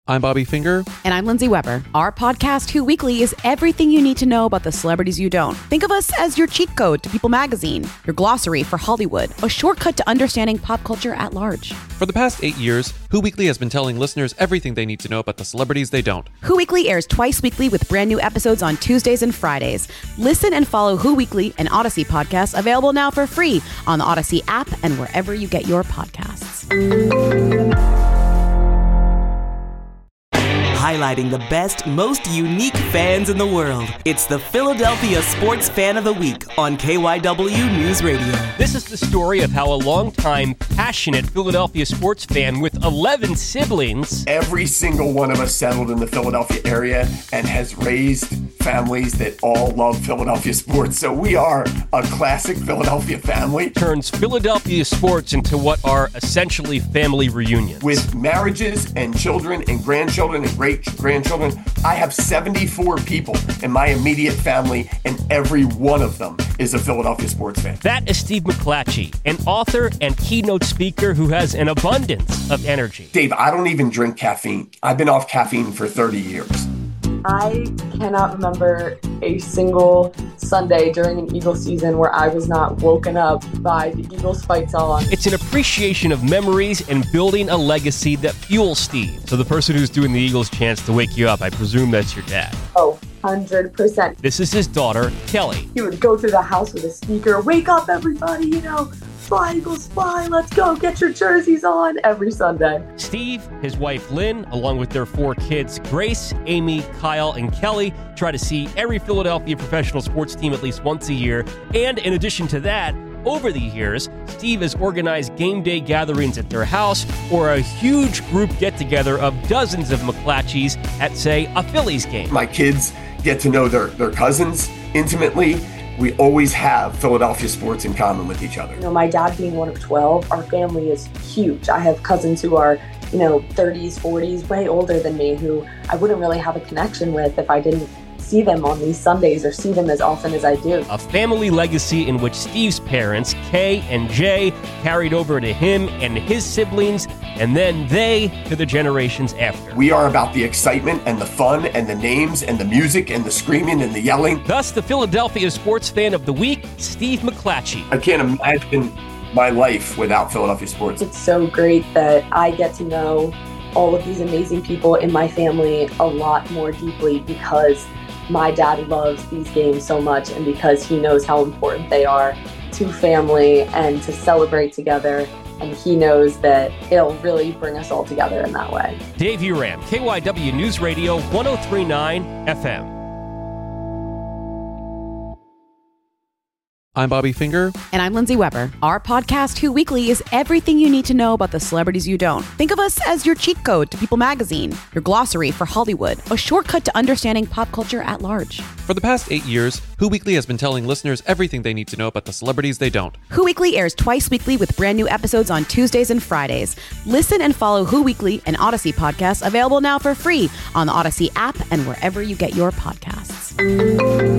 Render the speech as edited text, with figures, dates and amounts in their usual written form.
I'm Bobby Finger. And I'm Lindsay Weber. Our podcast, Who Weekly, is everything you need to know about the celebrities you don't. Think of us as your cheat code to People magazine, your glossary for Hollywood, a shortcut to understanding pop culture at large. For the past 8 years, Who Weekly has been telling listeners everything they need to know about the celebrities they don't. Who Weekly airs twice weekly with brand new episodes on Tuesdays and Fridays. Listen and follow Who Weekly, an Odyssey podcast, available now for free on the Odyssey app and wherever you get your podcasts. Highlighting the best, most unique fans in the world. It's the Philadelphia Sports Fan of the Week on KYW News Radio. This is the story of how a longtime, passionate Philadelphia sports fan with 11 siblings... Every single one of us settled in the Philadelphia area and has raised families that all love Philadelphia sports. So we are a classic Philadelphia family. ...turns Philadelphia sports into what are essentially family reunions. With marriages and children and grandchildren and great-grandchildren, I have 74 people in my immediate family, and every one of them is a Philadelphia sports fan. That is Steve McClatchy, an author and keynote speaker who has an abundance of energy. Dave, I don't even drink caffeine. I've been off caffeine for 30 years. I cannot remember a single Sunday during an Eagles season where I was not woken up by the Eagles fight song. It's an appreciation of memories and building a legacy that fuels Steve. So the person who's doing the Eagles chants to wake you up, I presume that's your dad. Oh, 100%. This is his daughter, Kelly. He would go through the house with a speaker, wake up everybody, fly Eagles fly, let's go, get your jerseys on, every Sunday. Steve, his wife Lynn, along with their 4 kids, Grace, Amy, Kyle, and Kelly, try to see every Philadelphia professional sports team at least once a year. And in addition to that, over the years, Steve has organized game day gatherings at their house or a huge group get-together of dozens of McClatchys at, say, a Phillies game. My kids get to know their cousins intimately. We always have Philadelphia sports in common with each other. My dad being one of 12, our family is huge. I have cousins who are, 30s, 40s, way older than me, who I wouldn't really have a connection with if I didn't see them on these Sundays or see them as often as I do. A family legacy in which Steve's parents, Kay and Jay, carried over to him and his siblings, and then they to the generations after. We are about the excitement and the fun and the names and the music and the screaming and the yelling. Thus, the Philadelphia Sports Fan of the Week, Steve McClatchy. I can't imagine my life without Philadelphia sports. It's so great that I get to know all of these amazing people in my family a lot more deeply because my dad loves these games so much and because he knows how important they are to family and to celebrate together. And he knows that it'll really bring us all together in that way. Dave Uram, KYW News Radio, 103.9 FM. I'm Bobby Finger. And I'm Lindsay Weber. Our podcast, Who Weekly, is everything you need to know about the celebrities you don't. Think of us as your cheat code to People magazine, your glossary for Hollywood, a shortcut to understanding pop culture at large. For the past 8 years, Who Weekly has been telling listeners everything they need to know about the celebrities they don't. Who Weekly airs twice weekly with brand new episodes on Tuesdays and Fridays. Listen and follow Who Weekly, an Odyssey podcast, available now for free on the Odyssey app and wherever you get your podcasts.